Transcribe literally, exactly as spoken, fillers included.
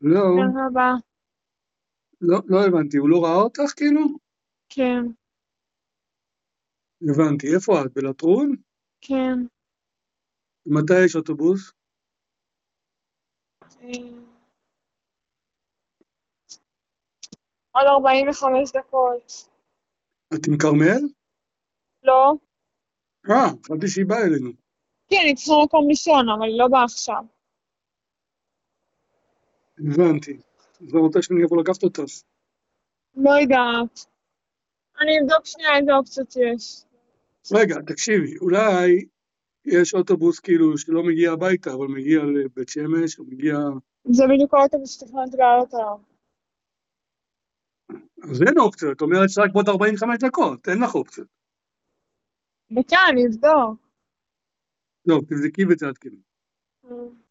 לא, מרחבה. לא, לא הבנתי, הוא לא ראה אותך כאילו? כן, הבנתי, איפה את? בלטרון? כן. מתי יש אוטובוס? אה, עוד ארבעים וחמש דקות. את עם כרמל? לא? אה, חשבתי שהיא באה אלינו. כן, אני צריכה מקום לישון, אבל היא לא באה עכשיו. הבנתי. אז לא רוצה שאני אבוא לקחת אותך. לא יודעת. אני אבדוק שנייה איזה אופציות יש. רגע, תקשיבי, אולי יש אוטובוס כאילו שלא מגיע הביתה, אבל מגיע לבית שמש, או מגיע... זה בדיוק האוטובוס שתכננתי לעלות עליו. אז אין אופציות, את אומרת שרק בעוד ארבעים וחמש דקות, אין לך אופציות. וכן, אני אבדוק. לא, תבדקי ותעדכני. אה.